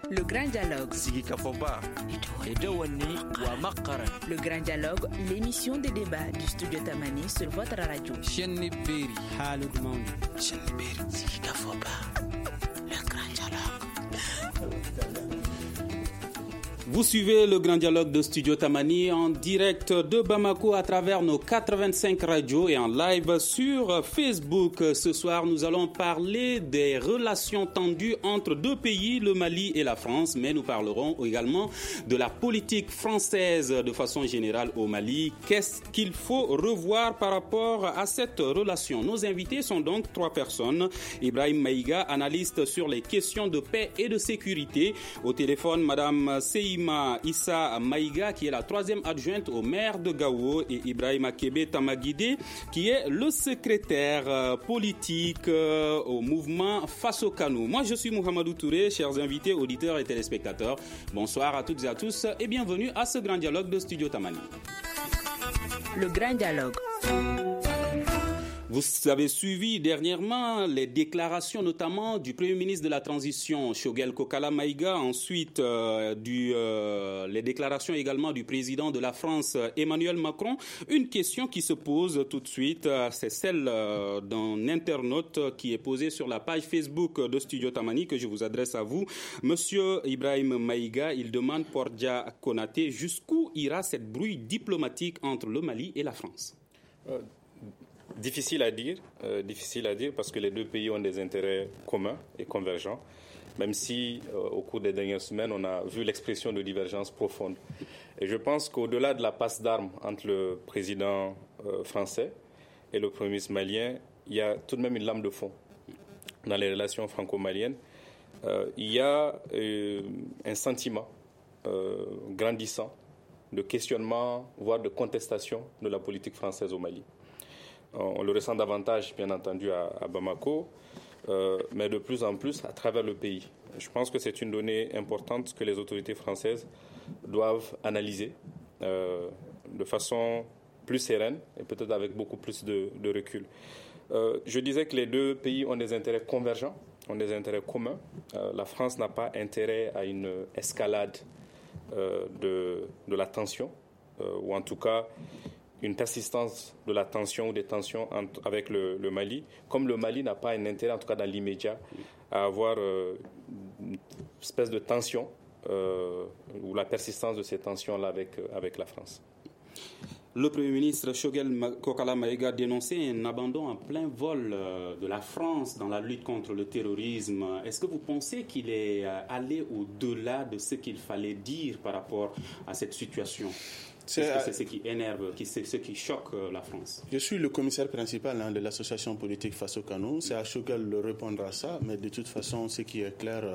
Le Grand Dialogue. Le Grand Dialogue, l'émission de débat du studio Tamani sur votre radio. Le Grand Dialogue. Vous suivez le Grand Dialogue de Studio Tamani en direct de Bamako à travers nos 85 radios et en live sur Facebook. Ce soir, nous allons parler des relations tendues entre deux pays, le Mali et la France, mais nous parlerons également de la politique française de façon générale au Mali. Qu'est-ce qu'il faut revoir par rapport à cette relation? Nos invités sont donc trois personnes. Ibrahim Maïga, analyste sur les questions de paix et de sécurité. Au téléphone, Madame Seima Issa Maïga, qui est la troisième adjointe au maire de Gao, et Ibrahim Akebe Tamagide, qui est le secrétaire politique au mouvement Faso Kanou. Moi, je suis Mohamedou Touré, chers invités, auditeurs et téléspectateurs. Bonsoir à toutes et à tous et bienvenue à ce Grand Dialogue de Studio Tamani. Le Grand Dialogue. Vous avez suivi dernièrement les déclarations notamment du Premier ministre de la Transition, Choguel Kokala Maïga, ensuite les déclarations également du président de la France, Emmanuel Macron. Une question qui se pose tout de suite, c'est celle d'un internaute qui est posée sur la page Facebook de Studio Tamani que je vous adresse à vous. Monsieur Ibrahim Maïga, il demande Pordia Konaté, jusqu'où ira cette brouille diplomatique entre le Mali et la France? Difficile à dire parce que les deux pays ont des intérêts communs et convergents, même si au cours des dernières semaines, on a vu l'expression de divergences profondes. Et je pense qu'au-delà de la passe d'armes entre le président français et le premier ministre malien, il y a tout de même une lame de fond dans les relations franco-maliennes. Il y a un sentiment grandissant de questionnement, voire de contestation de la politique française au Mali. On le ressent davantage, bien entendu, à Bamako, mais de plus en plus à travers le pays. Je pense que c'est une donnée importante que les autorités françaises doivent analyser de façon plus sereine et peut-être avec beaucoup plus de recul. Je disais que les deux pays ont des intérêts convergents, ont des intérêts communs. La France n'a pas intérêt à une escalade de la tension, ou en tout cas une persistance de la tension ou des tensions avec le Mali, comme le Mali n'a pas un intérêt, en tout cas dans l'immédiat, à avoir une espèce de tension ou la persistance de ces tensions-là avec la France. Le Premier ministre Choguel Kokala Maïga dénonçait un abandon en plein vol de la France dans la lutte contre le terrorisme. Est-ce que vous pensez qu'il est allé au-delà de ce qu'il fallait dire par rapport à cette situation ? Est-ce que c'est ce qui énerve, c'est ce qui choque la France? Je suis le commissaire principal de l'association politique Faso Kanou. C'est à Choguel de répondre à ça, mais de toute façon, ce qui est clair,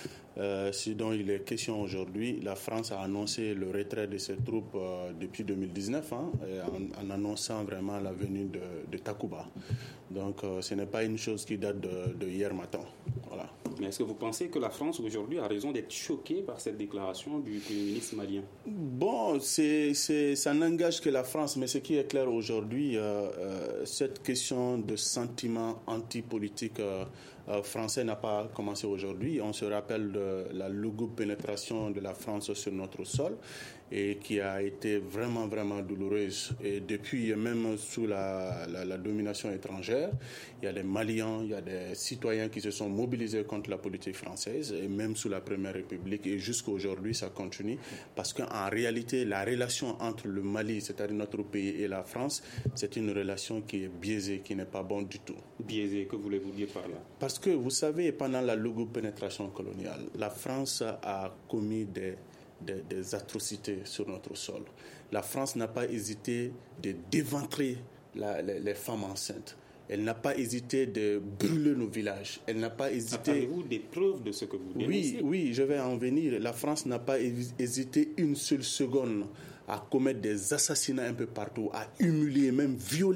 ce dont il est question aujourd'hui, la France a annoncé le retrait de ses troupes depuis 2019, en annonçant vraiment la venue de Takuba. Donc, ce n'est pas une chose qui date de hier matin. Voilà. Mais est-ce que vous pensez que la France aujourd'hui a raison d'être choquée par cette déclaration du Premier ministre malien? Bon, ça n'engage que la France, mais ce qui est clair aujourd'hui, cette question de sentiment anti-politique français n'a pas commencé aujourd'hui. On se rappelle de la lugubre pénétration de la France sur notre sol et qui a été vraiment, vraiment douloureuse. Et depuis, même sous la domination étrangère, il y a des Maliens, il y a des citoyens qui se sont mobilisés contre la politique française, et même sous la Première République. Et jusqu'à aujourd'hui, ça continue. Parce qu'en réalité, la relation entre le Mali, c'est-à-dire notre pays, et la France, c'est une relation qui est biaisée, qui n'est pas bonne du tout. Biaisée, que voulez-vous dire par là? Parce que, vous savez, pendant la lugubre pénétration coloniale, la France a commis des atrocités sur notre sol. La France n'a pas hésité de d'éventrer les femmes enceintes. Elle n'a pas hésité de brûler nos villages. Elle n'a pas hésité... Avez-vous des preuves de ce que vous dénoncez? Oui, je vais en venir. La France n'a pas hésité une seule seconde à commettre des assassinats un peu partout, à humilier, même violer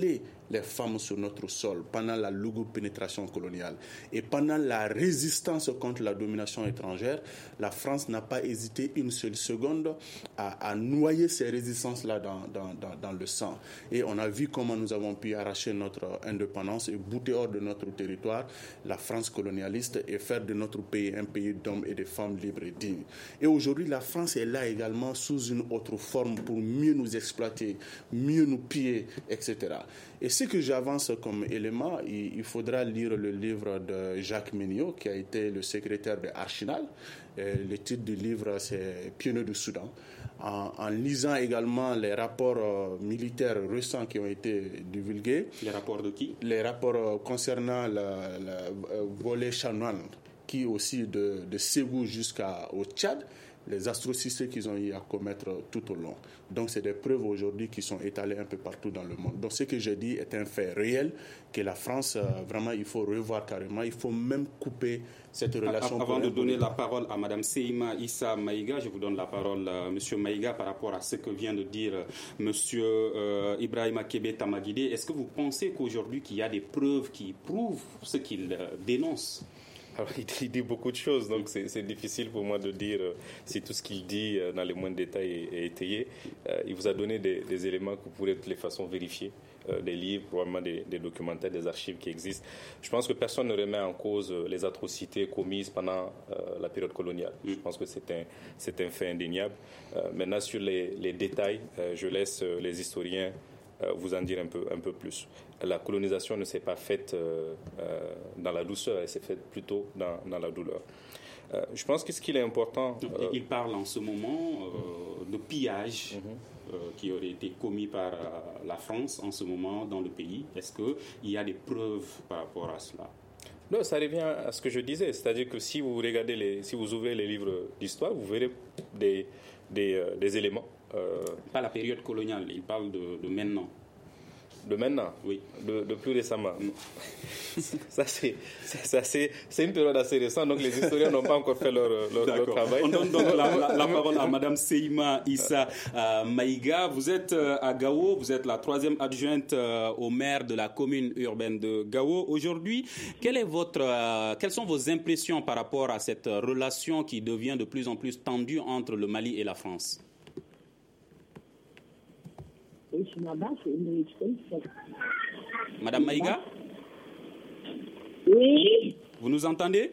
les femmes sur notre sol pendant la longue pénétration coloniale. Et pendant la résistance contre la domination étrangère, la France n'a pas hésité une seule seconde à noyer ces résistances-là dans le sang. Et on a vu comment nous avons pu arracher notre indépendance et bouter hors de notre territoire la France colonialiste et faire de notre pays un pays d'hommes et de femmes libres et dignes. Et aujourd'hui, la France est là également sous une autre forme pour mieux nous exploiter, mieux nous piller, etc. Et ce que j'avance comme élément, il faudra lire le livre de Jacques Méniot, qui a été le secrétaire de Archinal. Le titre du livre, c'est Pionniers du Soudan. En lisant également les rapports militaires récents qui ont été divulgués. Les rapports de qui? Les rapports concernant le volet chanoine, qui aussi de Ségou jusqu'au Tchad, les atrocités qu'ils ont eu à commettre tout au long. Donc, c'est des preuves aujourd'hui qui sont étalées un peu partout dans le monde. Donc, ce que j'ai dit est un fait réel que la France, vraiment, il faut revoir carrément. Il faut même couper cette relation. Avant de donner la parole à Mme Seima Issa Maïga, je vous donne la parole à M. Maïga par rapport à ce que vient de dire M. Ibrahima Kébé Tamagide. Est-ce que vous pensez qu'aujourd'hui, qu'il y a des preuves qui prouvent ce qu'il dénonce? Alors, il dit beaucoup de choses, donc c'est difficile pour moi de dire si tout ce qu'il dit dans les moindres détails est étayé. Il vous a donné des éléments que vous pourrez de toutes les façons vérifier, des livres, probablement des documentaires, des archives qui existent. Je pense que personne ne remet en cause les atrocités commises pendant la période coloniale. Je pense que c'est un fait indéniable. Maintenant, sur les détails, je laisse les historiens vous en dire un peu plus. La colonisation ne s'est pas faite dans la douceur, elle s'est faite plutôt dans la douleur. Je pense que ce qu'il est important... Il parle en ce moment de pillage qui aurait été commis par la France en ce moment dans le pays. Est-ce qu'il y a des preuves par rapport à cela? Non, ça revient à ce que je disais, c'est-à-dire que si vous ouvrez les livres d'histoire, vous verrez des éléments. Pas la période coloniale, il parle de maintenant. De maintenant? Oui. De plus récemment? Ça, c'est une période assez récente, donc les historiens n'ont pas encore fait leur travail. On donne donc la parole à Mme Seima Issa Maïga. Vous êtes à Gao, vous êtes la 3e adjointe au maire de la commune urbaine de Gao. Aujourd'hui, quelles sont vos impressions par rapport à cette relation qui devient de plus en plus tendue entre le Mali et la France? Madame Maïga? Oui. Vous nous entendez?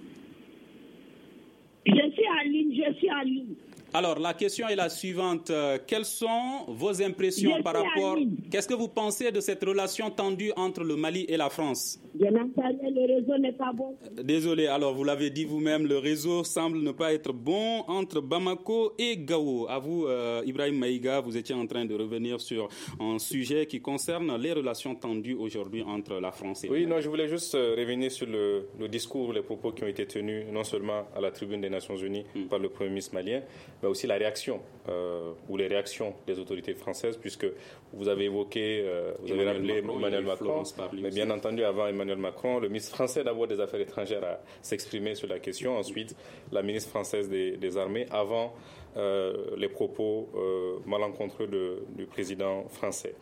Je suis en ligne. Alors, la question est la suivante. Quelles sont vos impressions par rapport... Qu'est-ce que vous pensez de cette relation tendue entre le Mali et la France? Bien entendu, le réseau n'est pas bon. Désolé, alors vous l'avez dit vous-même, le réseau semble ne pas être bon entre Bamako et Gao. À vous, Ibrahim Maïga, vous étiez en train de revenir sur un sujet qui concerne les relations tendues aujourd'hui entre la France et le Mali. Oui, non, je voulais juste revenir sur le discours, les propos qui ont été tenus non seulement à la tribune des Nations Unies par le Premier ministre malien, mais aussi la réaction ou les réactions des autorités françaises, puisque vous avez évoqué, vous avez rappelé Emmanuel Macron, mais bien entendu avant Emmanuel Macron, le ministre français d'abord des Affaires étrangères a s'exprimé sur la question, ensuite la ministre française des Armées, avant les propos malencontreux du président français.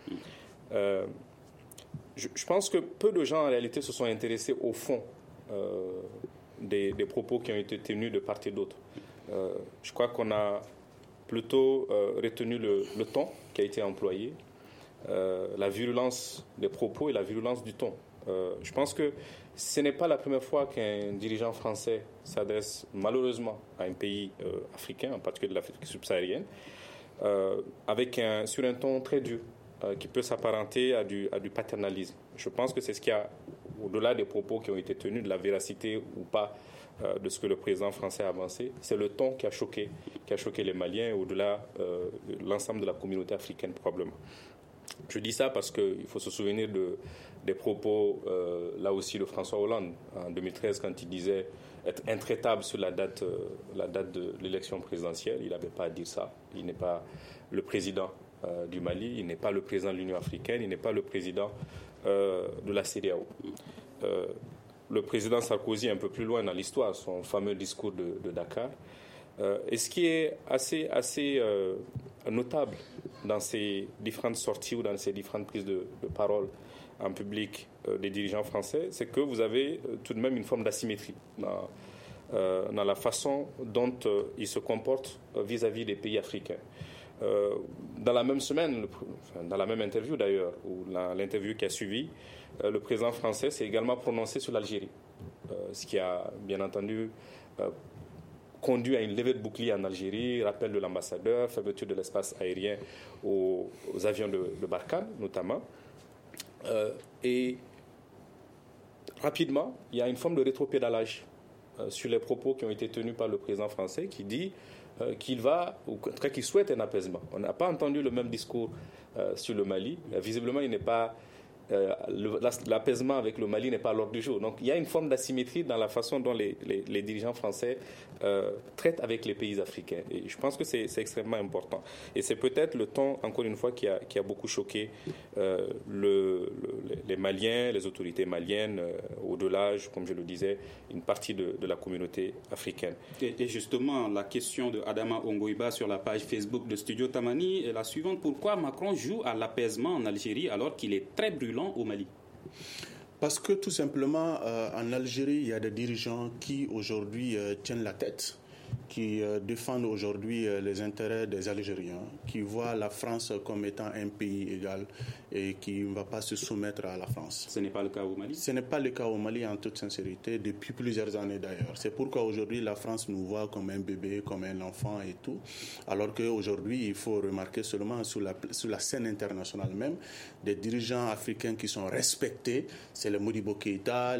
Je pense que peu de gens en réalité se sont intéressés au fond des propos qui ont été tenus de part et d'autre. Je crois qu'on a plutôt retenu le ton qui a été employé, la virulence des propos et la virulence du ton. Je pense que ce n'est pas la première fois qu'un dirigeant français s'adresse malheureusement à un pays africain, en particulier de l'Afrique subsaharienne, sur un ton très dur, qui peut s'apparenter à du paternalisme. Je pense que c'est ce qui a, au-delà des propos qui ont été tenus, de la véracité ou pas de ce que le président français a avancé, c'est le ton qui a choqué les Maliens, au-delà de l'ensemble de la communauté africaine probablement. Je dis ça parce qu'il faut se souvenir des propos, là aussi, de François Hollande, en 2013, quand il disait être intraitable sur la date de l'élection présidentielle. Il n'avait pas à dire ça. Il n'est pas le président du Mali, il n'est pas le président de l'Union africaine, il n'est pas le président de la CEDEAO. Le président Sarkozy est un peu plus loin dans l'histoire, son fameux discours de Dakar. Et ce qui est assez notable dans ces différentes sorties ou dans ces différentes prises de parole en public des dirigeants français, c'est que vous avez tout de même une forme d'asymétrie dans la façon dont ils se comportent vis-à-vis des pays africains. Dans la même semaine, dans la même interview d'ailleurs, ou l'interview qui a suivi, le président français s'est également prononcé sur l'Algérie, ce qui a bien entendu conduit à une levée de bouclier en Algérie, rappel de l'ambassadeur, fermeture de l'espace aérien aux avions de Barkhane notamment. Et rapidement, il y a une forme de rétropédalage sur les propos qui ont été tenus par le président français qui dit qu'il va, ou en tout cas qu'il souhaite un apaisement. On n'a pas entendu le même discours sur le Mali. Visiblement, il n'est pas l'apaisement avec le Mali n'est pas à l'ordre du jour. Donc il y a une forme d'asymétrie dans la façon dont les dirigeants français traitent avec les pays africains. Et je pense que c'est extrêmement important. Et c'est peut-être le ton, encore une fois, qui a beaucoup choqué les Maliens, les autorités maliennes, au-delà, comme je le disais, une partie de la communauté africaine. Et justement, la question de Adama Ongoiba sur la page Facebook de Studio Tamani est la suivante. Pourquoi Macron joue à l'apaisement en Algérie alors qu'il est très brûlant au Mali? Parce que tout simplement, en Algérie, il y a des dirigeants qui aujourd'hui tiennent la tête, qui défendent aujourd'hui les intérêts des Algériens, qui voient la France comme étant un pays égal et qui ne va pas se soumettre à la France. Ce n'est pas le cas au Mali? Ce n'est pas le cas au Mali en toute sincérité, depuis plusieurs années d'ailleurs. C'est pourquoi aujourd'hui la France nous voit comme un bébé, comme un enfant et tout, alors qu'aujourd'hui il faut remarquer seulement sur la scène internationale même, des dirigeants africains qui sont respectés, c'est le Modibo Keïta,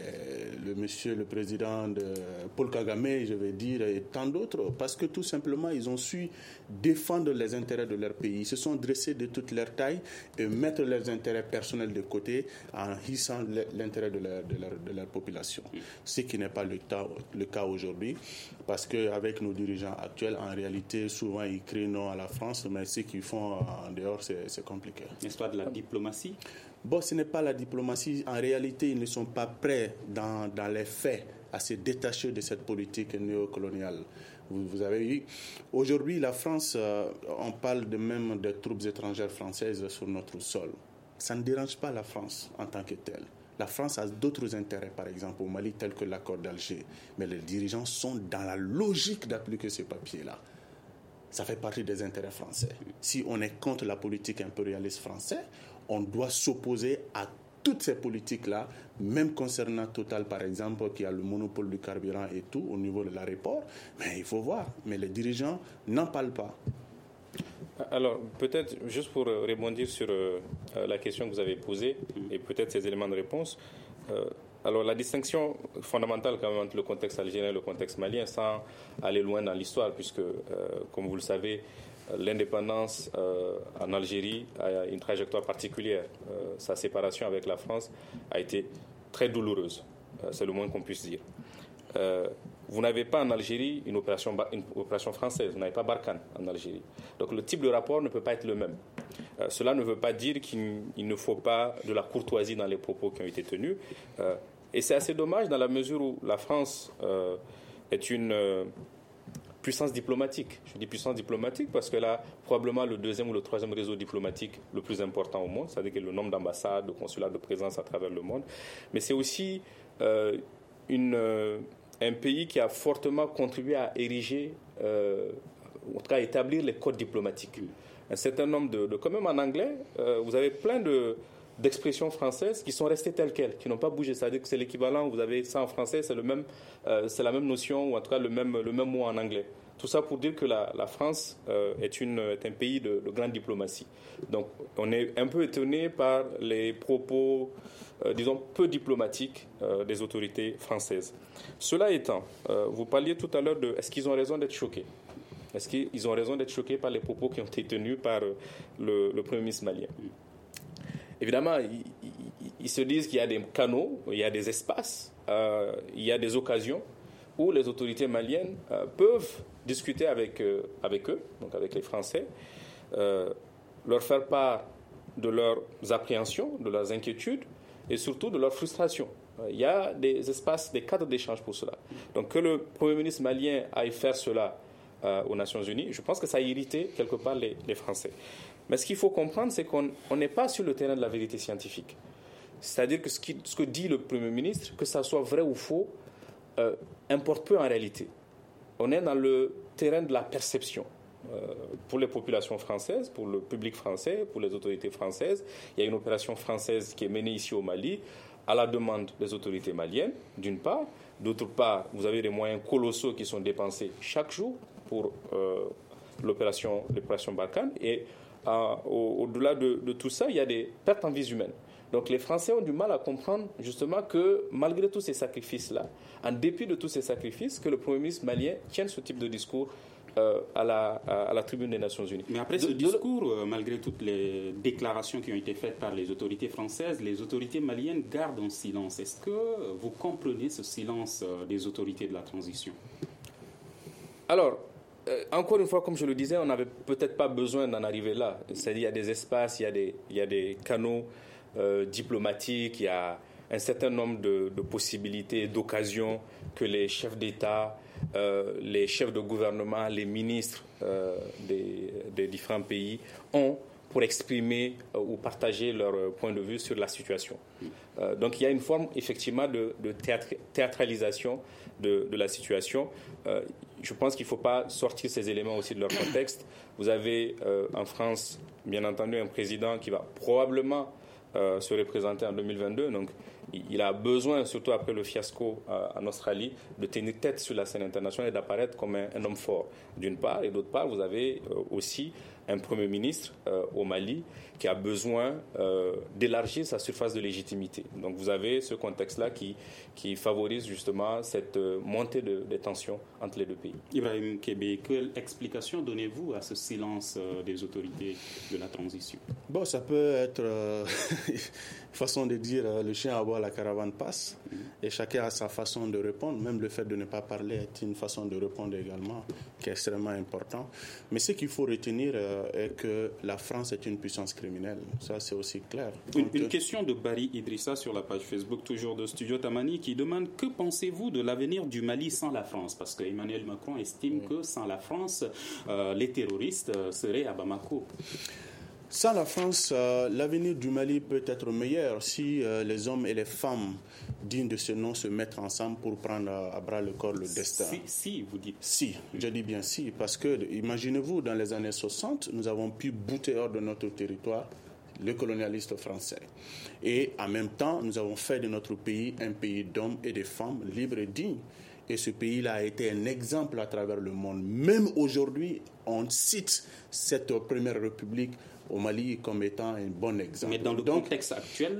le président de Paul Kagame, je vais dire, et tant d'autres, parce que tout simplement ils ont su défendre les intérêts de leur pays. Ils se sont dressés de toute leur taille et mettre leurs intérêts personnels de côté en hissant l'intérêt de leur population. Ce qui n'est pas le cas aujourd'hui, parce qu'avec nos dirigeants actuels, en réalité, souvent ils crient non à la France, mais ce qu'ils font en dehors, c'est compliqué. N'est-ce pas de la diplomatie? Bon, ce n'est pas la diplomatie. En réalité, ils ne sont pas prêts dans les faits à se détacher de cette politique néocoloniale. Vous avez vu, aujourd'hui, la France, on parle même des troupes étrangères françaises sur notre sol. Ça ne dérange pas la France en tant que telle. La France a d'autres intérêts, par exemple au Mali, tels que l'accord d'Alger. Mais les dirigeants sont dans la logique d'appliquer ce papier-là. Ça fait partie des intérêts français. Si on est contre la politique impérialiste française, on doit s'opposer à toutes ces politiques-là, même concernant Total, par exemple, qui a le monopole du carburant et tout, au niveau de l'aéroport. Mais il faut voir. Mais les dirigeants n'en parlent pas. Alors, peut-être, juste pour rebondir sur la question que vous avez posée, et peut-être ces éléments de réponse, alors la distinction fondamentale quand même entre le contexte algérien et le contexte malien, sans aller loin dans l'histoire, puisque, comme vous le savez, l'indépendance en Algérie a une trajectoire particulière. Sa séparation avec la France a été très douloureuse, c'est le moins qu'on puisse dire. Vous n'avez pas en Algérie une opération française, vous n'avez pas Barkhane en Algérie. Donc le type de rapport ne peut pas être le même. Cela ne veut pas dire qu'il ne faut pas de la courtoisie dans les propos qui ont été tenus. Et c'est assez dommage dans la mesure où la France est une puissance diplomatique. Je dis puissance diplomatique parce qu'elle a probablement le deuxième ou le troisième réseau diplomatique le plus important au monde, c'est-à-dire que le nombre d'ambassades, de consulats, de présence à travers le monde. Mais c'est aussi un pays qui a fortement contribué à ériger, en tout cas à établir les codes diplomatiques. Un certain nombre de quand même en anglais, vous avez plein d'expressions françaises qui sont restées telles quelles, qui n'ont pas bougé. C'est-à-dire que c'est l'équivalent, vous avez ça en français, c'est la même notion, ou en tout cas le même mot en anglais. Tout ça pour dire que la France est un pays de grande diplomatie. Donc on est un peu étonné par les propos, disons, peu diplomatiques des autorités françaises. Cela étant, vous parliez tout à l'heure de est-ce qu'ils ont raison d'être choqués ? Est-ce qu'ils ont raison d'être choqués par les propos qui ont été tenus par le Premier ministre malien ? Évidemment, ils se disent qu'il y a des canaux, il y a des espaces, il y a des occasions où les autorités maliennes peuvent discuter avec eux, donc avec les Français, leur faire part de leurs appréhensions, de leurs inquiétudes et surtout de leurs frustrations. Il y a des espaces, des cadres d'échange pour cela. Donc que le Premier ministre malien aille faire cela aux Nations Unies, je pense que ça a irrité quelque part les Français. Mais ce qu'il faut comprendre, c'est qu'on n'est pas sur le terrain de la vérité scientifique. C'est-à-dire que ce que dit le Premier ministre, que ça soit vrai ou faux, importe peu en réalité. On est dans le terrain de la perception. Pour les populations françaises, pour le public français, pour les autorités françaises, il y a une opération française qui est menée ici au Mali à la demande des autorités maliennes, d'une part. D'autre part, vous avez des moyens colossaux qui sont dépensés chaque jour pour l'opération Barkhane. Et au-delà de tout ça, il y a des pertes en vies humaines. Donc les Français ont du mal à comprendre justement que malgré tous ces sacrifices-là, en dépit de tous ces sacrifices, que le Premier ministre malien tienne ce type de discours à la tribune des Nations Unies. Mais après ce discours, malgré toutes les déclarations qui ont été faites par les autorités françaises, les autorités maliennes gardent un silence. Est-ce que vous comprenez ce silence des autorités de la transition? Alors, encore une fois, comme je le disais, on n'avait peut-être pas besoin d'en arriver là. C'est-à-dire, il y a des espaces, il y a des canaux diplomatiques, il y a un certain nombre de possibilités, d'occasions que les chefs d'État, les chefs de gouvernement, les ministres des différents pays ont pour exprimer ou partager leur point de vue sur la situation. Donc il y a une forme effectivement de théâtralisation de la situation. Je pense qu'il ne faut pas sortir ces éléments aussi de leur contexte. Vous avez en France, bien entendu, un président qui va probablement se représenter en 2022. Donc, il a besoin, surtout après le fiasco en Australie, de tenir tête sur la scène internationale et d'apparaître comme un homme fort, d'une part. Et d'autre part, vous avez aussi un Premier ministre au Mali qui a besoin d'élargir sa surface de légitimité. Donc, vous avez ce contexte-là qui favorise justement cette montée des tensions entre les deux pays. Ibrahim Kébé, quelle explication donnez-vous à ce silence des autorités de la transition? Bon, ça peut être une façon de dire le chien aboie, la caravane passe, et chacun a sa façon de répondre. Même le fait de ne pas parler est une façon de répondre également, qui est extrêmement important. Mais ce qu'il faut retenir est que la France est une puissance criminelle. Ça, c'est aussi clair. Une question de Barry Idrissa sur la page Facebook, toujours de Studio Tamani, qui demande: que pensez-vous de l'avenir du Mali sans la France? Parce que Emmanuel Macron estime que sans la France, les terroristes seraient à Bamako. Sans la France, l'avenir du Mali peut être meilleur si les hommes et les femmes dignes de ce nom se mettent ensemble pour prendre à bras le corps le destin. Si, vous dites. Si, je dis bien si, parce que imaginez-vous, dans les années 60, nous avons pu bouter hors de notre territoire le colonialiste français. Et en même temps, nous avons fait de notre pays un pays d'hommes et de femmes libres et dignes. Et ce pays-là a été un exemple à travers le monde. Même aujourd'hui, on cite cette première république au Mali comme étant un bon exemple. Mais dans le contexte actuel,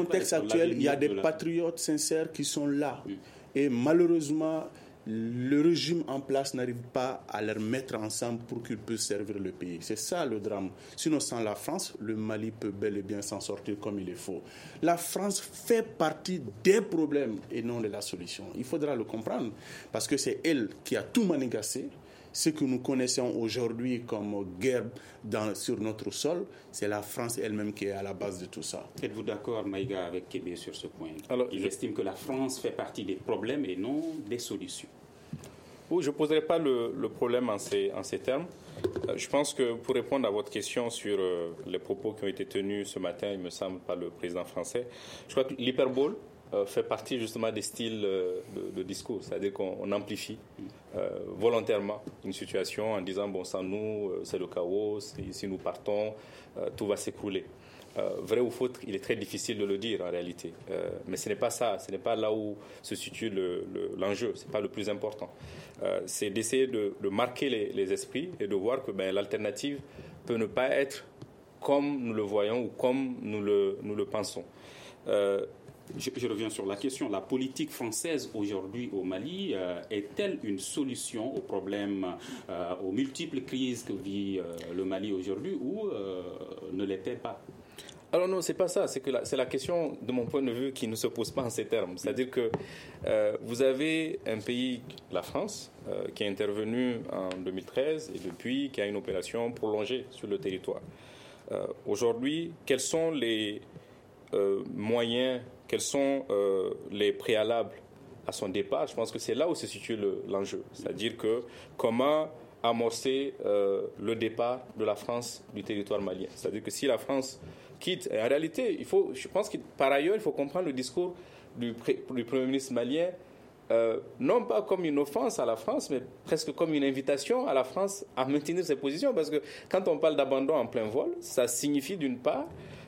il y a des patriotes sincères qui sont là. Et malheureusement, le régime en place n'arrive pas à les mettre ensemble pour qu'ils puissent servir le pays. C'est ça le drame. Sinon, sans la France, le Mali peut bel et bien s'en sortir comme il le faut. La France fait partie des problèmes et non de la solution. Il faudra le comprendre parce que c'est elle qui a tout manigancé. Ce que nous connaissons aujourd'hui comme guerre sur notre sol, c'est la France elle-même qui est à la base de tout ça. Êtes-vous d'accord, Maïga, avec Kébé sur ce point? Il estime que la France fait partie des problèmes et non des solutions. Oui, je ne poserai pas le problème en ces termes. Je pense que pour répondre à votre question sur les propos qui ont été tenus ce matin, il me semble, par le président français, je crois que l'hyperbole fait partie justement des styles de discours, c'est-à-dire qu'on amplifie volontairement une situation en disant bon, sans nous c'est le chaos, si nous partons tout va s'écrouler. Vrai ou faux, il est très difficile de le dire en réalité, mais ce n'est pas ça, ce n'est pas là où se situe l'enjeu, ce n'est pas le plus important. C'est d'essayer de marquer les esprits et de voir que l'alternative peut ne pas être comme nous le voyons ou comme nous le pensons. Je reviens sur la question. La politique française aujourd'hui au Mali est-elle une solution aux problèmes, aux multiples crises que vit le Mali aujourd'hui ou ne l'est-elle pas? Alors non, c'est pas ça. C'est la question, de mon point de vue, qui ne se pose pas en ces termes. C'est-à-dire que vous avez un pays, la France, qui est intervenu en 2013 et depuis, qui a une opération prolongée sur le territoire. Aujourd'hui, quels sont les moyens, quels sont les préalables à son départ? Je pense que c'est là où se situe l'enjeu. C'est-à-dire que comment amorcer le départ de la France du territoire malien. C'est-à-dire que si la France, quitte. Et en réalité, je pense que par ailleurs, il faut comprendre le discours du Premier ministre malien, non pas comme une offense à la France, mais presque comme une invitation à la France à maintenir ses positions. Parce que quand on parle d'abandon en plein vol, ça signifie d'une part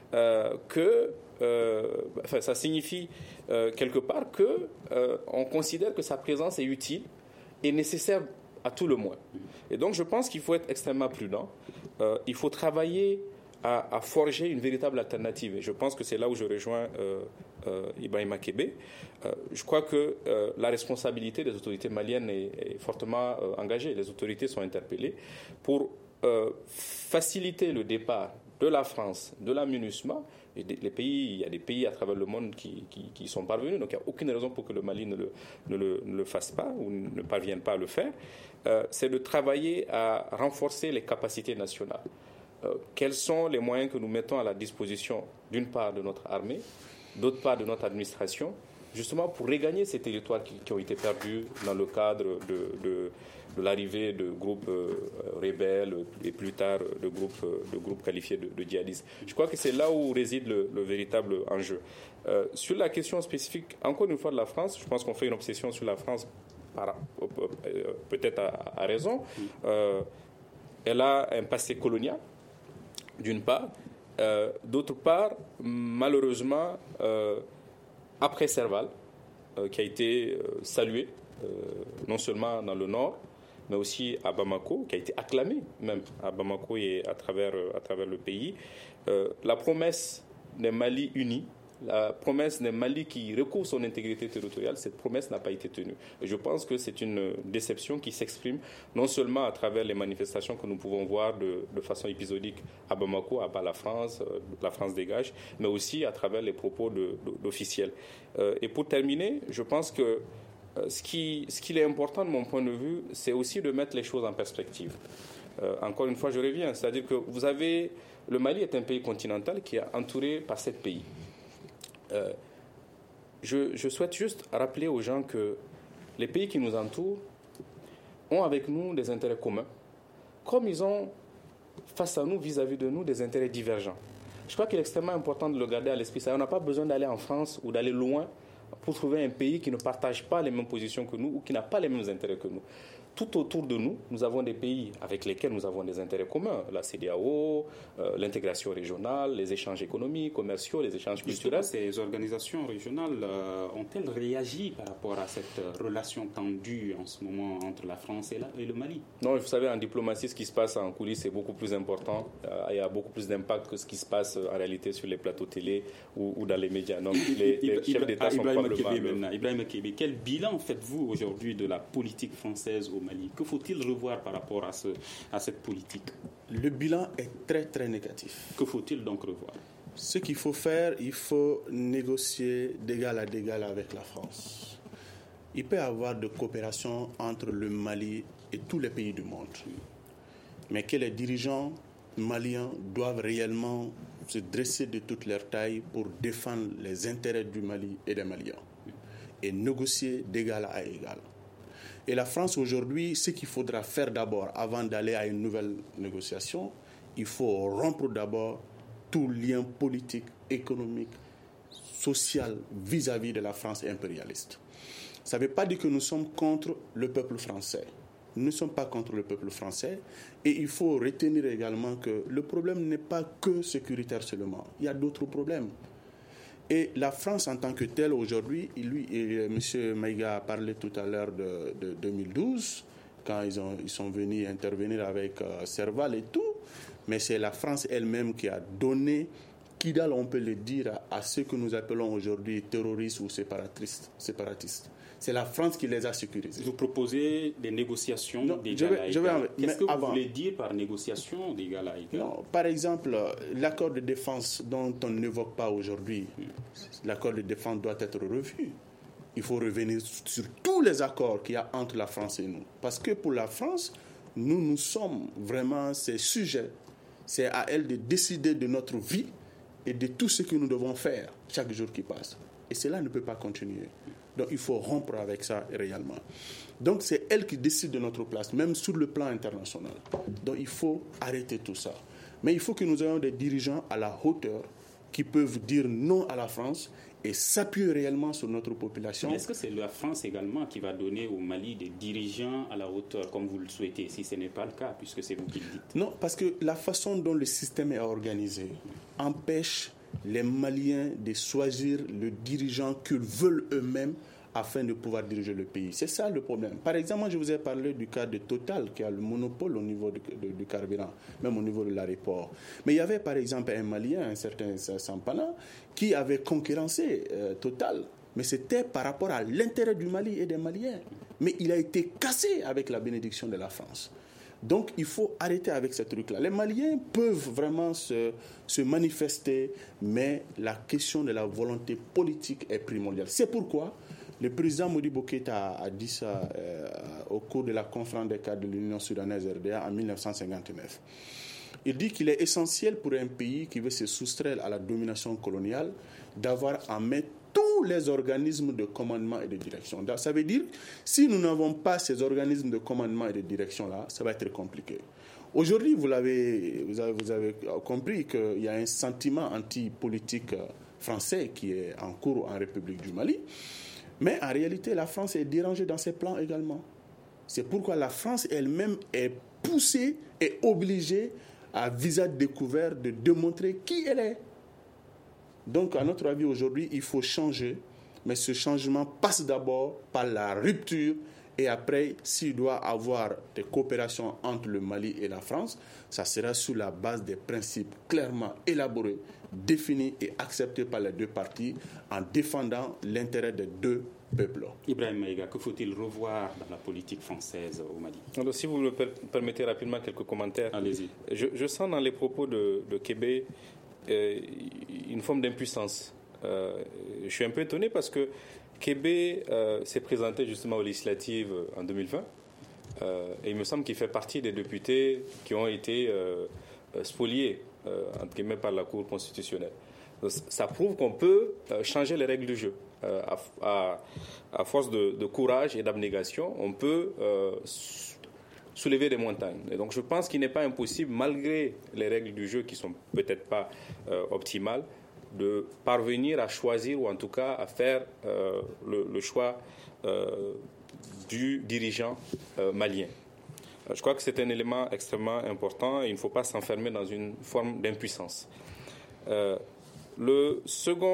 ça signifie quelque part qu'on considère que sa présence est utile et nécessaire à tout le moins. Et donc je pense qu'il faut être extrêmement prudent. Il faut travailler à forger une véritable alternative. Et je pense que c'est là où je rejoins Ibrahima Kébé. Je crois que la responsabilité des autorités maliennes est fortement engagée. Les autorités sont interpellées pour faciliter le départ de la France, de la MINUSMA. Et il y a des pays à travers le monde qui sont parvenus. Donc il n'y a aucune raison pour que le Mali ne le fasse pas ou ne parvienne pas à le faire. C'est de travailler à renforcer les capacités nationales. Quels sont les moyens que nous mettons à la disposition, d'une part, de notre armée, d'autre part, de notre administration, justement pour regagner ces territoires qui ont été perdus dans le cadre de l'arrivée de groupes rebelles et plus tard de groupes qualifiés de djihadistes. Je crois que c'est là où réside le véritable enjeu. Sur la question spécifique, encore une fois, de la France, je pense qu'on fait une obsession sur la France, peut-être à raison. Elle a un passé colonial, d'une part. D'autre part, malheureusement, après Serval, qui a été salué, non seulement dans le Nord, mais aussi à Bamako, qui a été acclamé même à Bamako et à travers le pays. La promesse d'un Mali uni, la promesse d'un Mali qui recouvre son intégrité territoriale, cette promesse n'a pas été tenue. Et je pense que c'est une déception qui s'exprime non seulement à travers les manifestations que nous pouvons voir de façon épisodique à Bamako, à bas la France dégage, mais aussi à travers les propos d'officiels. Et pour terminer, je pense que ce qu'il est important de mon point de vue, c'est aussi de mettre les choses en perspective. Encore une fois, je reviens, c'est-à-dire que le Mali est un pays continental qui est entouré par 7 pays. Je souhaite juste rappeler aux gens que les pays qui nous entourent ont avec nous des intérêts communs, comme ils ont face à nous, vis-à-vis de nous, des intérêts divergents. Je crois qu'il est extrêmement important de le garder à l'esprit. On n'a pas besoin d'aller en France ou d'aller loin pour trouver un pays qui ne partage pas les mêmes positions que nous ou qui n'a pas les mêmes intérêts que nous. Tout autour de nous, nous avons des pays avec lesquels nous avons des intérêts communs. La CEDEAO, l'intégration régionale, les échanges économiques, commerciaux, les échanges culturels. Ces organisations régionales ont-elles réagi par rapport à cette relation tendue en ce moment entre la France et le Mali? Non, vous savez, en diplomatie, ce qui se passe en coulisses est beaucoup plus important. Il y a beaucoup plus d'impact que ce qui se passe en réalité sur les plateaux télé ou dans les médias. Donc, les chefs d'État sont probablement... Ibrahima Kébé, quel bilan faites-vous aujourd'hui de la politique française au Mali? Que faut-il revoir par rapport à cette politique? Le bilan est très, très négatif. Que faut-il donc revoir? Ce qu'il faut faire, il faut négocier d'égal à d'égal avec la France. Il peut y avoir de coopération entre le Mali et tous les pays du monde. Mais que les dirigeants maliens doivent réellement se dresser de toute leur taille pour défendre les intérêts du Mali et des Maliens. Et négocier d'égal à égal. Et la France aujourd'hui, ce qu'il faudra faire d'abord, avant d'aller à une nouvelle négociation, il faut rompre d'abord tout lien politique, économique, social vis-à-vis de la France impérialiste. Ça ne veut pas dire que nous sommes contre le peuple français. Nous ne sommes pas contre le peuple français. Et il faut retenir également que le problème n'est pas que sécuritaire seulement. Il y a d'autres problèmes. Et la France en tant que telle aujourd'hui, M. Maïga a parlé tout à l'heure de 2012, quand ils sont venus intervenir avec Serval et tout, mais c'est la France elle-même qui a donné Kidal, on peut le dire, à ceux que nous appelons aujourd'hui terroristes ou séparatistes. C'est la France qui les a sécurisés. Vous proposez des négociations d'égal à égal. Qu'est-ce que vous voulez dire par négociation d'égal à égal? Non, par exemple, l'accord de défense dont on n'évoque pas aujourd'hui, l'accord de défense doit être revu. Il faut revenir sur tous les accords qu'il y a entre la France et nous. Parce que pour la France, nous sommes vraiment ses sujets. C'est à elle de décider de notre vie et de tout ce que nous devons faire chaque jour qui passe. Et cela ne peut pas continuer. Donc il faut rompre avec ça réellement. Donc c'est elle qui décide de notre place, même sur le plan international. Donc il faut arrêter tout ça. Mais il faut que nous ayons des dirigeants à la hauteur qui peuvent dire non à la France et s'appuyer réellement sur notre population. Mais est-ce que c'est la France également qui va donner au Mali des dirigeants à la hauteur, comme vous le souhaitez, si ce n'est pas le cas, puisque c'est vous qui le dites? Non, parce que la façon dont le système est organisé empêche les Maliens de choisir le dirigeant qu'ils veulent eux-mêmes afin de pouvoir diriger le pays. C'est ça le problème. Par exemple, je vous ai parlé du cas de Total, qui a le monopole au niveau du carburant, même au niveau de l'aéroport. Mais il y avait par exemple un Malien, un certain Sampana, qui avait concurrencé Total. Mais c'était par rapport à l'intérêt du Mali et des Maliens. Mais il a été cassé avec la bénédiction de la France. Donc, il faut arrêter avec ce truc-là. Les Maliens peuvent vraiment se manifester, mais la question de la volonté politique est primordiale. C'est pourquoi le président Modibo Keïta a dit ça au cours de la conférence des cadres de l'Union soudanaise RDA en 1959. Il dit qu'il est essentiel pour un pays qui veut se soustraire à la domination coloniale d'avoir en main tous les organismes de commandement et de direction. Ça veut dire, si nous n'avons pas ces organismes de commandement et de direction-là, ça va être compliqué. Aujourd'hui, vous avez compris qu'il y a un sentiment anti-politique français qui est en cours en République du Mali. Mais en réalité, la France est dérangée dans ses plans également. C'est pourquoi la France elle-même est poussée et obligée, à visage découvert, de démontrer qui elle est. Donc, à notre avis, aujourd'hui, il faut changer. Mais ce changement passe d'abord par la rupture. Et après, s'il doit y avoir des coopérations entre le Mali et la France, ça sera sous la base des principes clairement élaborés, définis et acceptés par les deux parties en défendant l'intérêt des deux peuples. Ibrahim Maïga, que faut-il revoir dans la politique française au Mali? Alors, si vous me permettez rapidement quelques commentaires. Allez-y. Je sens dans les propos de Kébé une forme d'impuissance. Je suis un peu étonné parce que Kébé s'est présenté justement aux législatives en 2020 et il me semble qu'il fait partie des députés qui ont été spoliés entre guillemets par la Cour constitutionnelle. Donc, ça prouve qu'on peut changer les règles du jeu. À force de courage et d'abnégation, on peut soulever des montagnes. Et donc je pense qu'il n'est pas impossible, malgré les règles du jeu qui ne sont peut-être pas optimales, de parvenir à choisir ou en tout cas à faire le choix du dirigeant malien. Je crois que c'est un élément extrêmement important et il ne faut pas s'enfermer dans une forme d'impuissance. Le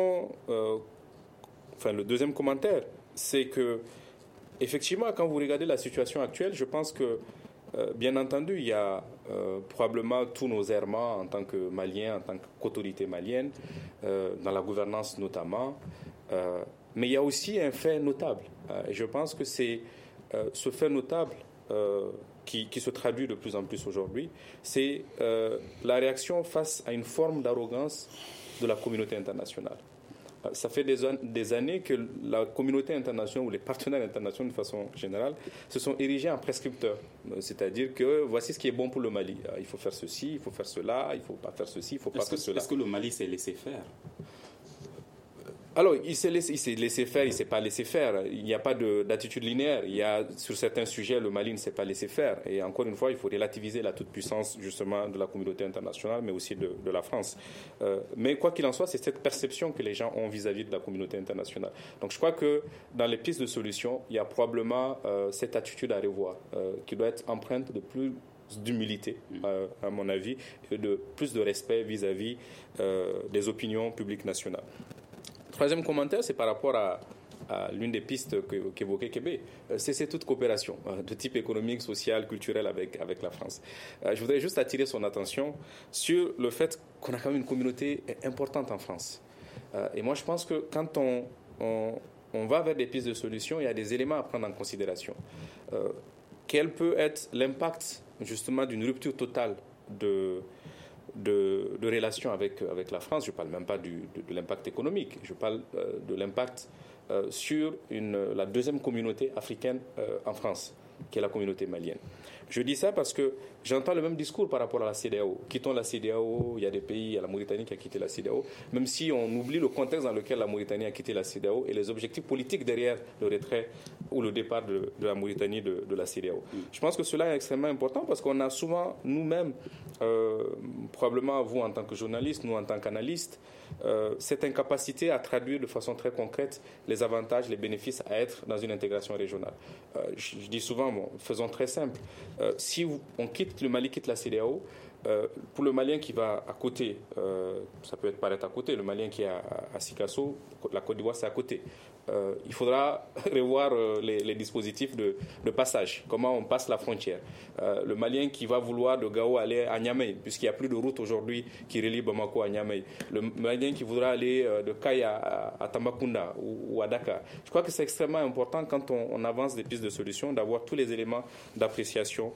deuxième commentaire, c'est que effectivement, quand vous regardez la situation actuelle, je pense que bien entendu, il y a probablement tous nos errements en tant que Maliens, en tant qu'autorité malienne, dans la gouvernance notamment. Mais il y a aussi un fait notable. Et je pense que c'est ce fait notable qui se traduit de plus en plus aujourd'hui, c'est la réaction face à une forme d'arrogance de la communauté internationale. Ça fait des années que la communauté internationale ou les partenaires internationaux de façon générale se sont érigés en prescripteurs. C'est-à-dire que voici ce qui est bon pour le Mali. Il faut faire ceci, il faut faire cela, il ne faut pas faire ceci, il ne faut pas faire cela. Est-ce que le Mali s'est laissé faire ? Alors, il s'est laissé faire, il ne s'est pas laissé faire. Il n'y a pas d'attitude linéaire. Sur certains sujets, le Mali ne s'est pas laissé faire. Et encore une fois, il faut relativiser la toute-puissance, justement, de la communauté internationale, mais aussi de la France. Mais quoi qu'il en soit, c'est cette perception que les gens ont vis-à-vis de la communauté internationale. Donc, je crois que dans les pistes de solutions, il y a probablement cette attitude à revoir, qui doit être empreinte de plus d'humilité, à mon avis, et de plus de respect vis-à-vis des opinions publiques nationales. Troisième commentaire, c'est par rapport à l'une des pistes qu'évoquait Kébé. C'est toute coopération de type économique, social, culturel avec la France. Je voudrais juste attirer son attention sur le fait qu'on a quand même une communauté importante en France. Et moi, je pense que quand on va vers des pistes de solutions, il y a des éléments à prendre en considération. Quel peut être l'impact, justement, d'une rupture totale de relations avec la France? Je ne parle même pas de l'impact économique, je parle de l'impact sur la deuxième communauté africaine en France. qu'est la communauté malienne. Je dis ça parce que j'entends le même discours par rapport à la CEDEAO. Quittons la CEDEAO, il y a des pays, il y a la Mauritanie qui a quitté la CEDEAO, même si on oublie le contexte dans lequel la Mauritanie a quitté la CEDEAO et les objectifs politiques derrière le retrait ou le départ de la Mauritanie de la CEDEAO. Je pense que cela est extrêmement important parce qu'on a souvent nous-mêmes, probablement vous en tant que journaliste, nous en tant qu'analystes, cette incapacité à traduire de façon très concrète les avantages, les bénéfices à être dans une intégration régionale. Je dis souvent, faisons très simple. Si le Mali quitte la CEDEAO, pour le Malien qui va à côté, ça peut paraître à côté, le Malien qui est à Sikasso, la Côte d'Ivoire c'est à côté. Il faudra revoir les dispositifs de passage, comment on passe la frontière. Le Malien qui va vouloir de Gao aller à Niamey, puisqu'il n'y a plus de route aujourd'hui qui relie Bamako à Niamey. Le Malien qui voudra aller de Kaya à Tambacounda ou à Dakar. Je crois que c'est extrêmement important quand on avance des pistes de solutions d'avoir tous les éléments d'appréciation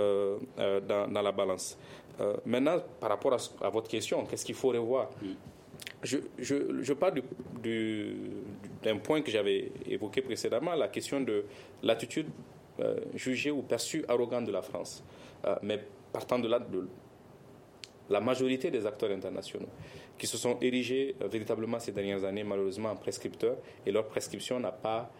dans la balance. Maintenant, par rapport à votre question, qu'est-ce qu'il faut revoir ? Je parle d'un point que j'avais évoqué précédemment, la question de l'attitude jugée ou perçue arrogante de la France. Mais partant de là, de la majorité des acteurs internationaux qui se sont érigés véritablement ces dernières années, malheureusement, en prescripteurs, et leur prescription n'ont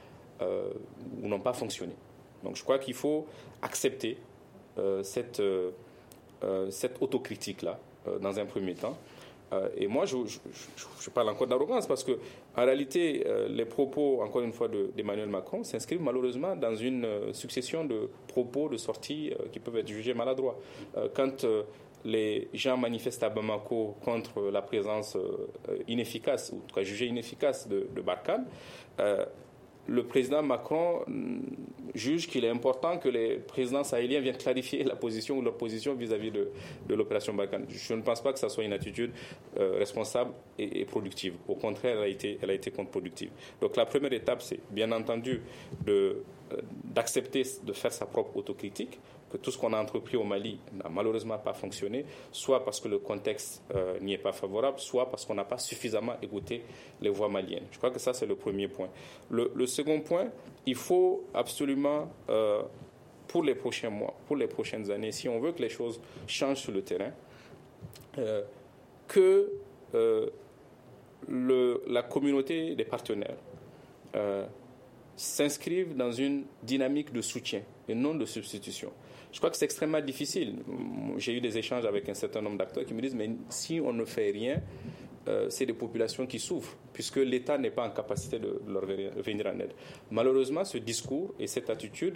pas fonctionné. Donc je crois qu'il faut accepter cette autocritique-là, dans un premier temps. Et moi, je parle encore d'arrogance parce que, en réalité, les propos, encore une fois, d'Emmanuel Macron s'inscrivent malheureusement dans une succession de propos, de sorties qui peuvent être jugés maladroits. Quand les gens manifestent à Bamako contre la présence inefficace, ou en tout cas jugée inefficace de Barkhane, le président Macron juge qu'il est important que les présidents sahéliens viennent clarifier la position ou leur position vis-à-vis de l'opération Barkhane. Je ne pense pas que ça soit une attitude responsable et productive. Au contraire, elle a été contre-productive. Donc la première étape, c'est bien entendu d'accepter de faire sa propre autocritique, que tout ce qu'on a entrepris au Mali n'a malheureusement pas fonctionné, soit parce que le contexte n'y est pas favorable, soit parce qu'on n'a pas suffisamment écouté les voix maliennes. Je crois que ça, c'est le premier point. Le second point, il faut absolument, pour les prochains mois, pour les prochaines années, si on veut que les choses changent sur le terrain, que la communauté des partenaires s'inscrivent dans une dynamique de soutien et non de substitution. Je crois que c'est extrêmement difficile. J'ai eu des échanges avec un certain nombre d'acteurs qui me disent mais si on ne fait rien, c'est des populations qui souffrent, puisque l'État n'est pas en capacité de leur venir en aide. Malheureusement, ce discours et cette attitude,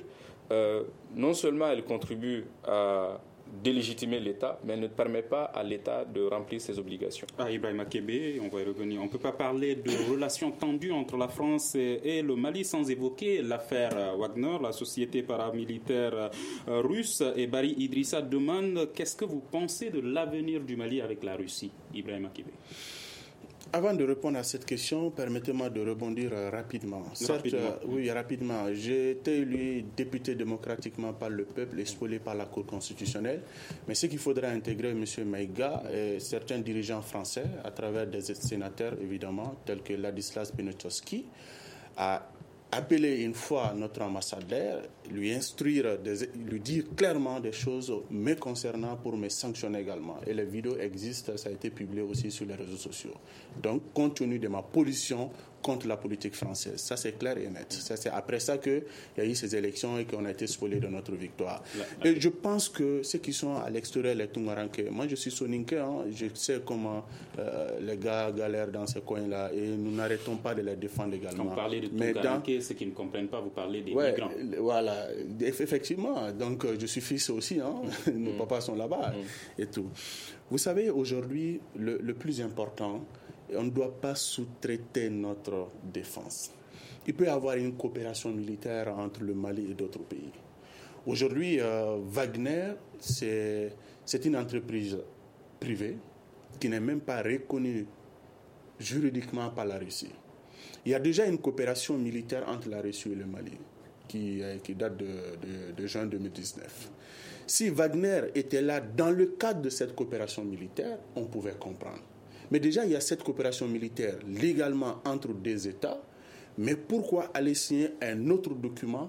non seulement elle contribue à délégitimer l'État, mais elle ne permet pas à l'État de remplir ses obligations. Ibrahima Kébé, on va y revenir. On ne peut pas parler de relations tendues entre la France et le Mali sans évoquer l'affaire Wagner, la société paramilitaire russe. Et Barry Idrissa demande qu'est-ce que vous pensez de l'avenir du Mali avec la Russie, Ibrahima Kébé. Avant de répondre à cette question, permettez-moi de rebondir rapidement. Rapidement. J'ai été élu député démocratiquement par le peuple et spolié par la Cour constitutionnelle. Mais ce qu'il faudra intégrer, M. Maïga et certains dirigeants français, à travers des sénateurs évidemment, tels que Ladislas Poniatowski, a appeler une fois notre ambassadeur, lui instruire, lui dire clairement des choses me concernant pour me sanctionner également. Et les vidéos existent, ça a été publié aussi sur les réseaux sociaux. Donc, compte tenu de ma position contre la politique française, ça c'est clair et net. Ça, c'est après ça qu'il y a eu ces élections et qu'on a été spolié de notre victoire. Et je pense que ceux qui sont à l'extérieur, les Tungaranké, moi je suis soninké, je sais comment les gars galèrent dans ces coins-là et nous n'arrêtons pas de les défendre également. Quand vous parlez de Tungaranké, ceux qui ne comprennent pas, vous parlez des migrants. Voilà, effectivement. Donc je suis fils aussi, nos papas sont là-bas et tout. Vous savez, aujourd'hui, le plus important, on ne doit pas sous-traiter notre défense. Il peut y avoir une coopération militaire entre le Mali et d'autres pays. Aujourd'hui, Wagner, c'est une entreprise privée qui n'est même pas reconnue juridiquement par la Russie. Il y a déjà une coopération militaire entre la Russie et le Mali qui date de juin 2019. Si Wagner était là dans le cadre de cette coopération militaire, on pouvait comprendre. Mais déjà, il y a cette coopération militaire légalement entre deux États. Mais pourquoi aller signer un autre document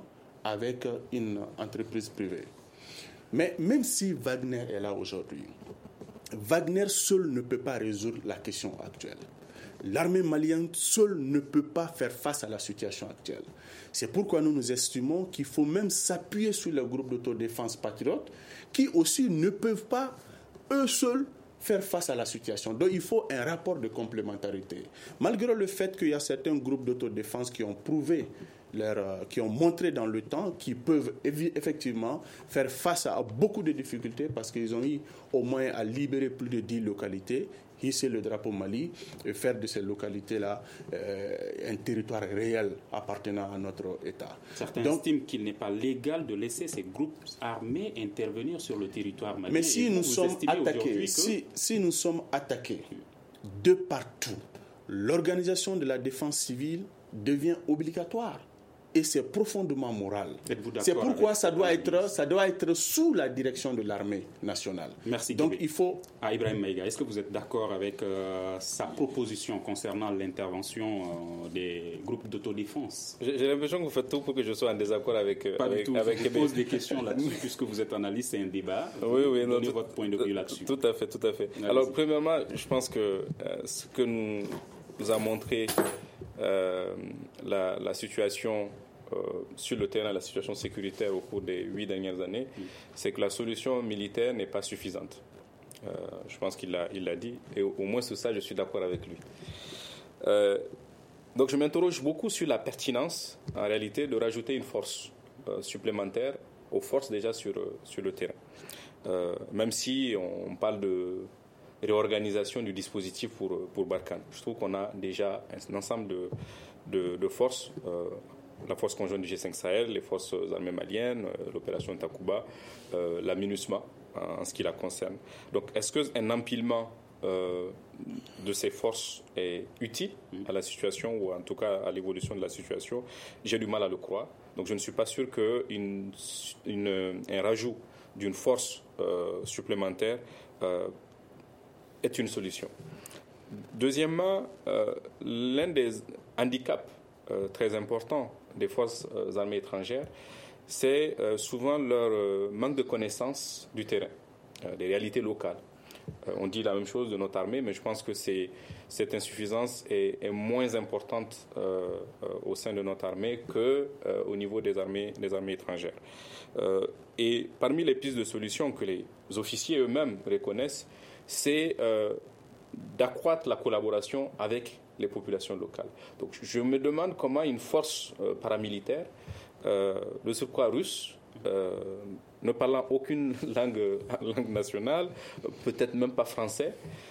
avec une entreprise privée. Mais même si Wagner est là aujourd'hui, Wagner seul ne peut pas résoudre la question actuelle. L'armée malienne seule ne peut pas faire face à la situation actuelle. C'est pourquoi nous estimons qu'il faut même s'appuyer sur le groupe d'autodéfense patriote qui aussi ne peuvent pas, eux seuls, faire face à la situation. Donc il faut un rapport de complémentarité. Malgré le fait qu'il y a certains groupes d'autodéfense qui ont prouvé qui ont montré dans le temps qu'ils peuvent effectivement faire face à beaucoup de difficultés parce qu'ils ont eu au moins à libérer plus de 10 localités, hisser le drapeau Mali et faire de ces localités-là un territoire réel appartenant à notre État. Certains estiment qu'il n'est pas légal de laisser ces groupes armés intervenir sur le territoire malien. Mais si nous sommes attaqués, si nous sommes attaqués de partout, l'organisation de la défense civile devient obligatoire. Et c'est profondément moral. C'est pourquoi ça doit être sous la direction de l'armée nationale. Merci. Donc il faut... Ibrahim Maïga, est-ce que vous êtes d'accord avec sa proposition concernant l'intervention des groupes d'autodéfense? J'ai l'impression que vous faites tout pour que je sois en désaccord avec Pas du tout. Je pose des questions là-dessus puisque vous êtes analyste, c'est un débat. Oui, donnez votre point de vue là-dessus. Tout à fait. Alors, premièrement, je pense que ce que nous a montré la situation sur le terrain, la situation sécuritaire au cours des 8 dernières années, c'est que la solution militaire n'est pas suffisante. Je pense qu'il l'a dit, et au moins sur ça, je suis d'accord avec lui. Donc je m'interroge beaucoup sur la pertinence, en réalité, de rajouter une force supplémentaire aux forces déjà sur le terrain. Même si on parle de réorganisation du dispositif pour Barkhane. Je trouve qu'on a déjà un ensemble de forces, la force conjointe du G5 Sahel, les forces armées maliennes, l'opération Takuba, la MINUSMA en ce qui la concerne. Donc est-ce qu'un empilement de ces forces est utile à la situation ou en tout cas à l'évolution de la situation? J'ai du mal à le croire. Donc je ne suis pas sûr qu'un rajout d'une force supplémentaire est une solution. Deuxièmement, l'un des handicaps très importants des forces armées étrangères, c'est souvent leur manque de connaissance du terrain, des réalités locales. On dit la même chose de notre armée, mais je pense que cette insuffisance est moins importante au sein de notre armée qu'au niveau des armées étrangères. Et parmi les pistes de solutions que les officiers eux-mêmes reconnaissent, c'est d'accroître la collaboration avec les populations locales. Donc je me demande comment une force paramilitaire, de surcroît russe, ne parlant aucune langue nationale, peut-être même pas français,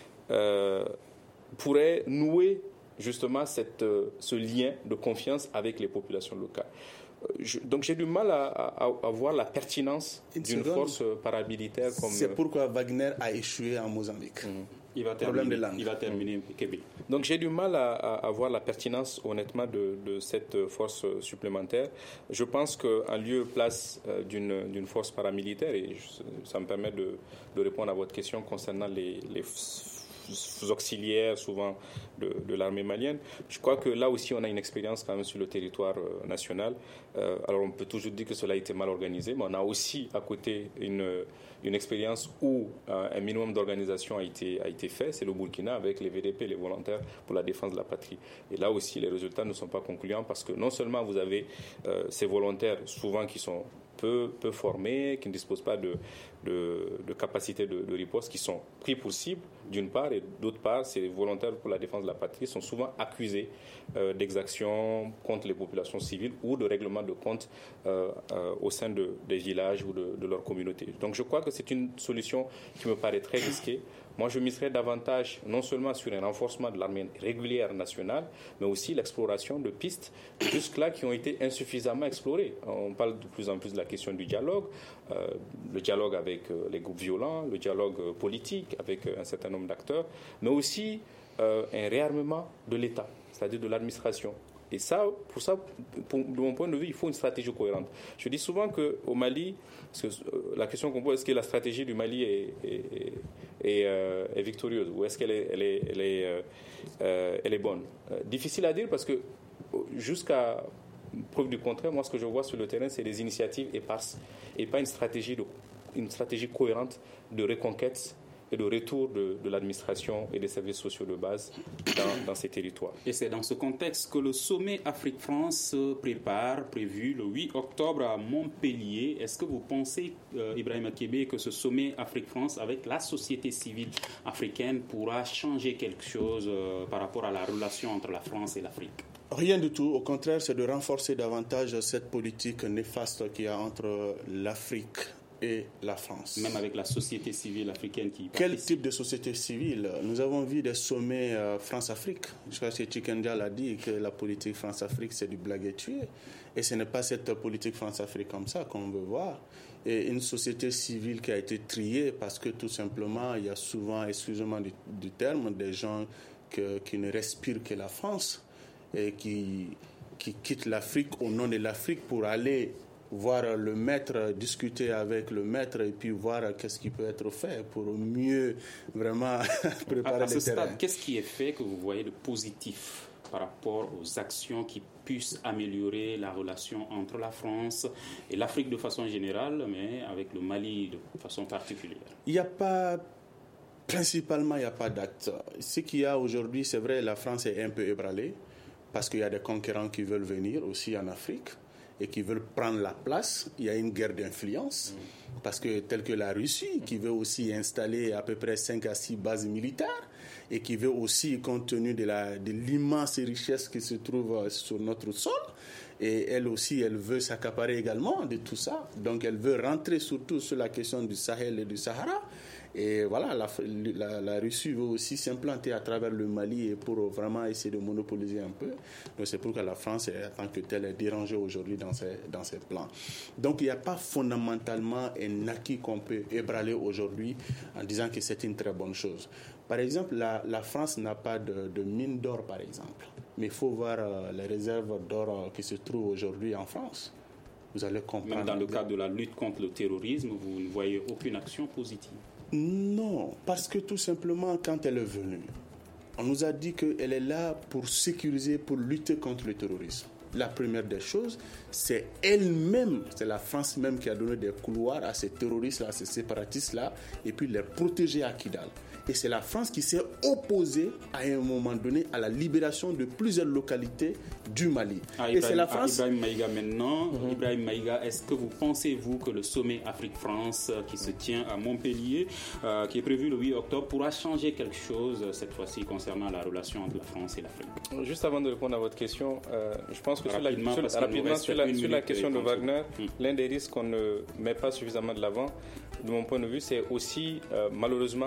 pourrait nouer justement ce lien de confiance avec les populations locales. Donc j'ai du mal à voir la pertinence d'une force paramilitaire comme... C'est pourquoi Wagner a échoué en Mozambique. Il va terminer, Kébé. Donc j'ai du mal à voir la pertinence, honnêtement, de cette force supplémentaire. Je pense qu'en lieu et place d'une force paramilitaire, et ça me permet de répondre à votre question concernant les auxiliaires souvent de l'armée malienne. Je crois que là aussi on a une expérience quand même sur le territoire national. Alors on peut toujours dire que cela a été mal organisé, mais on a aussi à côté une expérience où un minimum d'organisation a été fait. C'est le Burkina avec les VDP, les volontaires pour la défense de la patrie. Et là aussi les résultats ne sont pas concluants parce que non seulement vous avez ces volontaires souvent qui sont peu formés, qui ne disposent pas de capacités de riposte, qui sont pris pour cible d'une part, et d'autre part, ces volontaires pour la défense de la patrie sont souvent accusés d'exactions contre les populations civiles ou de règlement de comptes au sein des villages ou de leur communauté. Donc je crois que c'est une solution qui me paraît très risquée. Moi, je miserais davantage non seulement sur un renforcement de l'armée régulière nationale, mais aussi l'exploration de pistes jusque-là qui ont été insuffisamment explorées. On parle de plus en plus de la question du dialogue, le dialogue avec les groupes violents, le dialogue politique avec un certain nombre d'acteurs, mais aussi un réarmement de l'État, c'est-à-dire de l'administration. Et ça, de mon point de vue, il faut une stratégie cohérente. Je dis souvent qu'au Mali, parce que la question qu'on pose, est-ce que la stratégie du Mali est victorieuse ou est-ce qu'elle est bonne? Difficile à dire parce que jusqu'à preuve du contraire, moi ce que je vois sur le terrain, c'est des initiatives éparses et pas une stratégie cohérente de reconquête et de retour de l'administration et des services sociaux de base dans ces territoires. Et c'est dans ce contexte que le sommet Afrique-France se prépare, prévu le 8 octobre à Montpellier. Est-ce que vous pensez, Ibrahima Kébé, que ce sommet Afrique-France avec la société civile africaine pourra changer quelque chose par rapport à la relation entre la France et l'Afrique ? Rien du tout. Au contraire, c'est de renforcer davantage cette politique néfaste qu'il y a entre l'Afrique et la France. Même avec la société civile africaine qui participe. Quel type de société civile ? Nous avons vu des sommets France-Afrique. Je crois que Chikendia l'a dit, que la politique France-Afrique, c'est du blague et tuer. Et ce n'est pas cette politique France-Afrique comme ça qu'on veut voir. Et une société civile qui a été triée parce que tout simplement, il y a souvent, excusez-moi du terme, des gens qui ne respirent que la France et qui quittent l'Afrique au nom de l'Afrique pour aller voir le maître, discuter avec le maître et puis voir qu'est-ce qui peut être fait pour mieux vraiment préparer le terrain. Qu'est-ce qui est fait que vous voyez de positif par rapport aux actions qui puissent améliorer la relation entre la France et l'Afrique de façon générale, mais avec le Mali de façon particulière ? Principalement, il n'y a pas d'acte. Ce qu'il y a aujourd'hui, c'est vrai, la France est un peu ébranlée parce qu'il y a des concurrents qui veulent venir aussi en Afrique et qui veulent prendre la place. Il y a une guerre d'influence, parce que telle que la Russie, qui veut aussi installer à peu près 5 à 6 bases militaires, et qui veut aussi, compte tenu de l'immense richesse qui se trouve sur notre sol, et elle aussi, elle veut s'accaparer également de tout ça. Donc elle veut rentrer surtout sur la question du Sahel et du Sahara. Et voilà, la Russie veut aussi s'implanter à travers le Mali et pour vraiment essayer de monopoliser un peu. Donc c'est pourquoi la France, en tant que telle, est dérangée aujourd'hui dans ses plans. Donc il n'y a pas fondamentalement un acquis qu'on peut ébranler aujourd'hui en disant que c'est une très bonne chose. Par exemple, la France n'a pas de mine d'or, par exemple. Mais il faut voir les réserves d'or qui se trouvent aujourd'hui en France. Vous allez comprendre. Même dans le cadre de la lutte contre le terrorisme, vous ne voyez aucune action positive ? Non, parce que tout simplement, quand elle est venue, on nous a dit qu'elle est là pour sécuriser, pour lutter contre le terrorisme. La première des choses, c'est elle-même, c'est la France même qui a donné des couloirs à ces terroristes-là, à ces séparatistes-là, et puis les protéger à Kidal. Et c'est la France qui s'est opposée à un moment donné à la libération de plusieurs localités du Mali. Et c'est la France. Ibrahim Maïga maintenant. Ibrahim Maïga, est-ce que pensez-vous que le sommet Afrique-France qui se tient à Montpellier, qui est prévu le 8 octobre, pourra changer quelque chose cette fois-ci concernant la relation entre la France et l'Afrique ? Juste avant de répondre à votre question, je pense que sur la question de Wagner, l'un des risques qu'on ne met pas suffisamment de l'avant, de mon point de vue, c'est aussi malheureusement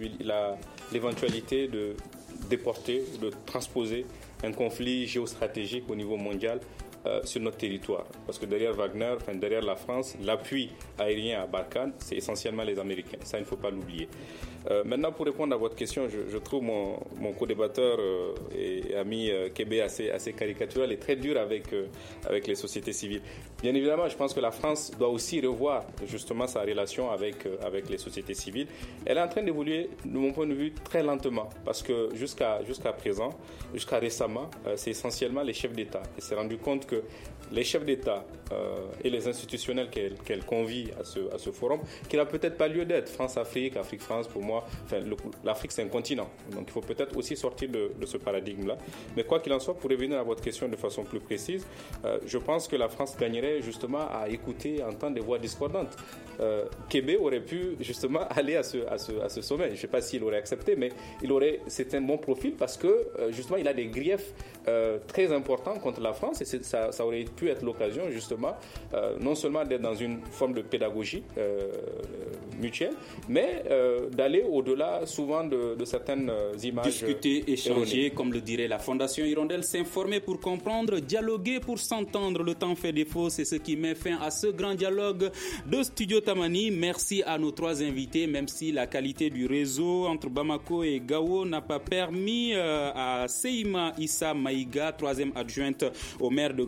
l'éventualité de déporter, de transposer un conflit géostratégique au niveau mondial sur notre territoire. Parce que derrière Wagner, derrière la France, l'appui aérien à Barkhane, c'est essentiellement les Américains. Ça, il ne faut pas l'oublier. Maintenant, pour répondre à votre question, je trouve mon co-débatteur et ami Kébé assez caricatural et très dur avec les sociétés civiles. Bien évidemment, je pense que la France doit aussi revoir justement sa relation avec les sociétés civiles. Elle est en train d'évoluer, de mon point de vue, très lentement. Parce que jusqu'à présent, jusqu'à récemment, c'est essentiellement les chefs d'État. Et s'est rendu compte que les chefs d'État et les institutionnels qu'elle convie à ce forum, qui n'a peut-être pas lieu d'être. France-Afrique, Afrique-France, pour moi, l'Afrique c'est un continent. Donc il faut peut-être aussi sortir de ce paradigme-là. Mais quoi qu'il en soit, pour revenir à votre question de façon plus précise, je pense que la France gagnerait justement à écouter, à entendre des voix discordantes. Kébé aurait pu justement aller à ce sommet. Je ne sais pas s'il aurait accepté, mais c'est un bon profil parce que justement il a des griefs très importants contre la France et ça aurait pu être l'occasion justement non seulement d'être dans une forme de pédagogie mutuelle, mais d'aller au-delà souvent de certaines images. Discuter, échanger, comme le dirait la Fondation Hirondelle, s'informer pour comprendre, dialoguer pour s'entendre. Le temps fait défaut, c'est ce qui met fin à ce grand dialogue de Studio Tamani. Merci à nos 3 invités, même si la qualité du réseau entre Bamako et Gao n'a pas permis à Seima Issa Maïga, 3e adjointe au maire de Gao,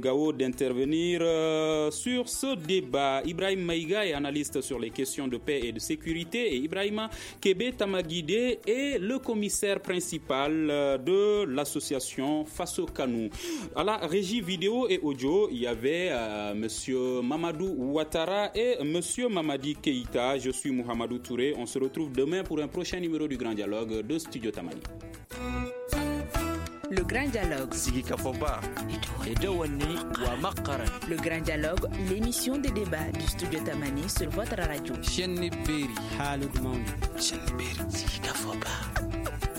Gao d'intervenir sur ce débat. Ibrahim Maïga est analyste sur les questions de paix et de sécurité et Ibrahima Kebe Tamagide est le commissaire principal de l'association Faso Kanou. À la régie vidéo et audio, il y avait monsieur Mamadou Ouattara et monsieur Mamadi Keïta. Je suis Mohamedou Touré. On se retrouve demain pour un prochain numéro du Grand Dialogue de Studio Tamani. Le Grand Dialogue. Le Grand Dialogue, l'émission de débat du Studio Tamani sur votre radio.